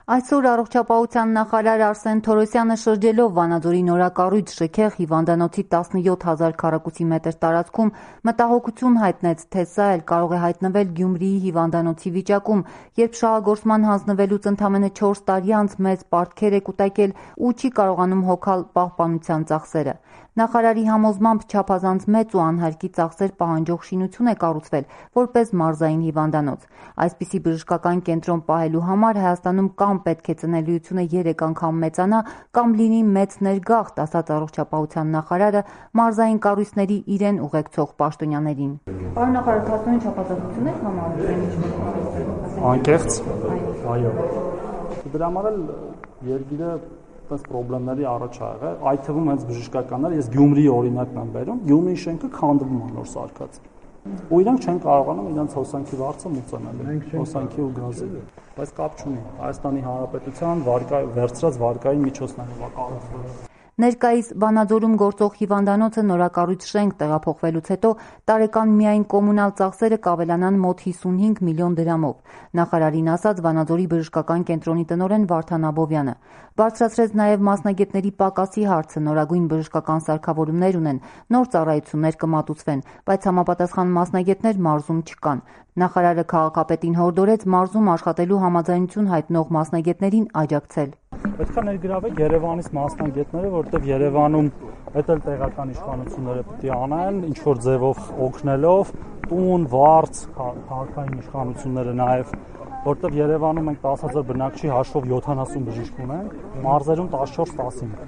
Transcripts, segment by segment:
Այսօր առողջապահության նախարար Արսեն Թորոսյանը շրջելով Վանաձորի նորակառույց շքեղ հիվանդանոցի 17,000 քառակուսի մետր տարածքում մտահոգություն հայտնեց, թե սա էլ կարող է հայտնվել Գյումրիի հիվանդանոցի վիճակում, երբ շահագործման հանձնվելուց ընդամենը 4 տարի անց մեծ պարտքեր է կուտակել ու չի կարողանում հոգալ պահպանության ծախսերը։ Նախարարի համոզմամբ չափազանց մեծ ու անհարկի ծախսեր պահանջող շինություն է կառուցվել որպես մարզային հիվանդանոց։ Այսպիսի բժշկական կենտրոն պահելու համար Հայաստանում կամ պետք է ծնելիությունը 3 անգամ մեծանա, կամ լինի մեծ ներգաղթ, ասաց առողջապահության նախարարը մարզային կառույցների իրեն ուղեկցող պաշտոնյաներին։ Պարոն նախարար, հասնողին չափազանցություն եք համարում։ Անկեղծ, այո։ Դրա համար էլ երկիրը այդպես խնդիրների առաջ ա եղել, այդ թվում հենց բժշկականները, ես Գյումրիի օրինակն եմ բերում, Գյումրիի շենքը քանդվում է նոր սարքած։ Ու իրանք չեն կարողանում իրենց հոսանքի վարձը մուծանել, հոսանքի ու գազի, բայց կապ չունի։ Հայաստանի Հանրապետության վերցրած վարկային միջոցներով է կառուցվել։ Ներկայիս Վանաձորում գործող հիվանդանոցը նորակառույց շենք տեղափոխվելուց հետո տարեկան միայն կոմունալ ծախսերը կավելանան մոտ 55 միլիոն դրամով։ Նախարարին ասաց Վանաձորի բժշկական կենտրոնի տնօրեն Վարդան Աբովյանը։ Բարձրացրեց նաև մասնագետների պակասի հարցը, նորագույն բժշկական սարքավորումներ ունեն, նոր ծառայություններ կմատուցվեն, բայց համապատասխան մասնագետներ մարզում չկան։ Նախարարը քաղաքապետին հորդորեց մարզում աշխատելու համաձայնություն հայտնող մասնագետներին աջակցել։ Պետք է ներգրավեք Երևանից մասնագետները, որովհետև Երևանում այդ էլ տեղական իշխանությունները պետք է անեն, ինչ որ ձևով օգնելով, տուն, վարձ, քաղաքային իշխանությունները նաև, որովհետև Երևանում մենք 10,000 բնակչի հաշվով 70 բժիշկ ունենք, մարզերում 14-15։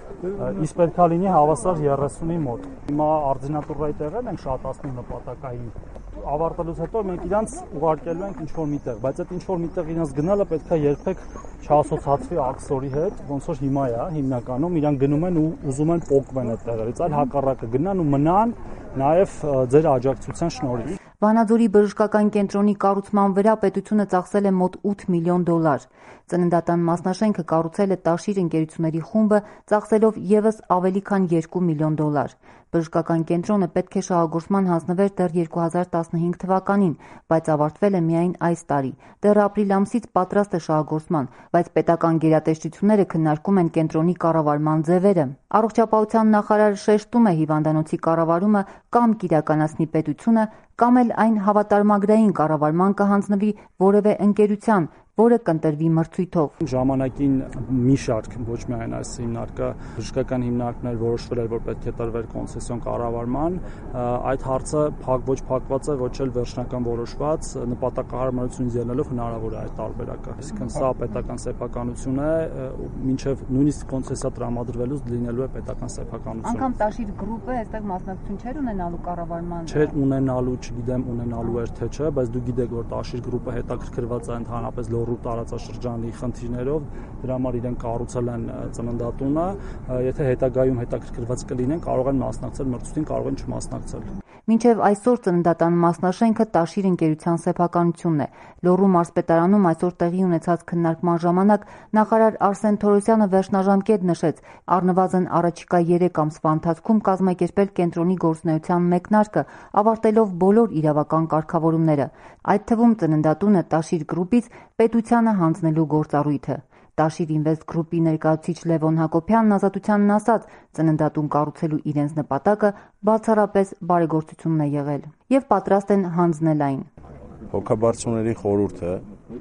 Իսկ պետք է լինի հավասար 30-ի մոտ։ Հիմա արձինատուրայի տեղերն ենք շատացնում նպատակային։ Ավարտելուց հետո մենք իրանց ուղարկելու ենք ինչ-որ միտեղ, բայց այդ ինչ-որ միտեղ իրանց գնալը պետք է երբեք չասոցացվի աքսորի հետ, ոնց որ հիմա է, հիմնականում իրանք գնում են ու ուզում են պոկվեն այդ տեղերից, այլ հակառակը գնան ու մնան նաև ձեր աջակցության շնորհիվ։ Վանաձորի բժշկական կենտրոնի կառուցման վրա պետությունը ծախսել է մոտ 8 միլիոն դոլար։ Ծննդատան մասնաշենքը կառուցել է Տաշիր ընկերությունների խումբը, ծախսելով ևս ավելի քան 2 միլիոն դոլար։ Բժշկական կենտրոնը պետք է շահագործման հանձնվեր դեռ 2015 թվականին, բայց ավարտվել է միայն այս տարի։ Դեռ ապրիլ ամսից պատրաստ է շահագործման, բայց պետական գերատեսչությունները քննարկում են կենտրոնի կառավարման ձևերը։ Առողջապահության նախարարը շեշտում է հիվանդանոցի կառավարումը կամ կիրականացնի պետությունը, կամ էլ այն հավատարմագրային կառավարման կհանձնվի որևէ ընկերության, որը կընտրվի մրցույթով։ Ժամանակին մի շարք, ոչ միայն այս հիմնարկը, բժշկական հիմնարկներ որոշվել էր, որ պետք է տրվեր կոնցեսիոն կառավարման, այդ հարցը ոչ փակված է, ոչ էլ վերջնական որոշված, նպատակահարմարությունից ելնելով հնարավոր է այդ տարբերակը։ Այսինքն սա պետական սեփականություն է, մինչև նույնիսկ կոնցեսիա տրամադրվելուց լինելու է պետական սեփականություն։ Անգամ Տաշիր գրուպը այստեղ մասնակցություն չէր ունենալու կառավարման։ Չէր ունենալու, չգիտեմ ունենալու էր թե չէ, բայց դու գիտեք, որ Տաշիր գրուպը հետաքրքրված է ընդհանրապես լոռու տարածաշրջանի խնդիրներով, դրա համար իրենք կառուցել են ծննդատունը, եթե հետագայում հետաքրքրված կլինեն, կարող են մասնակցել մրցույթին, կարող են չմասնակցել։ Մինչև այսօր ծննդատան մասնաշենքը Տաշիր ընկերության սեփականությունն է։ Լոռու մարզպետարանում այսօր տեղի ունեցած քննարկման ժամանակ նախարար Արսեն Թորոսյանը վերջնաժամկետ նշեց առնվազն առաջիկա 3 ամսվա ընթացքում կազմակերպել կենտրոնի գործունեության մեկնարկը, ավարտելով բոլոր իրավական կարգավորումները, այդ թվում ծննդատունը Տաշիր գրուպից պետությանը հանձնելու գործառույթը։ Տաշիր Ինվեստ գրուպի ներկայացուցիչ Լևոն Հակոբյանն Ազատությանն ասաց, ծննդատուն կառուցելու իրենց նպատակը բացառապես բարեգործությունն է եղել եւ պատրաստ են հանձնել այն։ Հոգաբարձուների խորհուրդը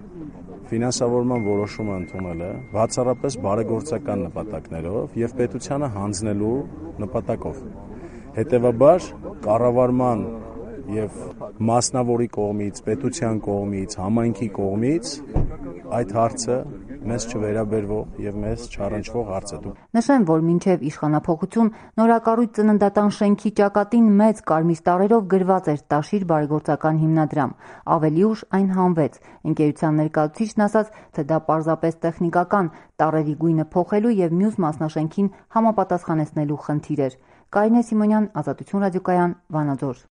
ֆինանսավորման որոշումը ընդունել է բացառապես բարեգործական նպատակներով եւ պետությանը հանձնելու նպատակով։ Հետևաբար կառավարման եւ մասնավորի կողմից, պետության կողմից, համայնքի կողմից այդ հարցը մեզ չվերաբերվող եւ մեզ չառնչվող հարց է։ Նշեմ, որ մինչև իշխանափոխություն նորակառույց ծննդատան շենքի ճակատին մեծ կարմիր տարերով գրված էր Տաշիր բարեգործական հիմնադրամ։ Ավելի ուշ այն հանվեց։ Ընկերության ներկայացուցիչն ասաց, թե դա պարզապես տեխնիկական տարերի գույնը փոխելու եւ մյուս մասնաշենքին համապատասխանեցնելու խնդիր էր։ Կարինե Սիմոնյան, Ազատություն ռադիոկայան, Վանաձոր։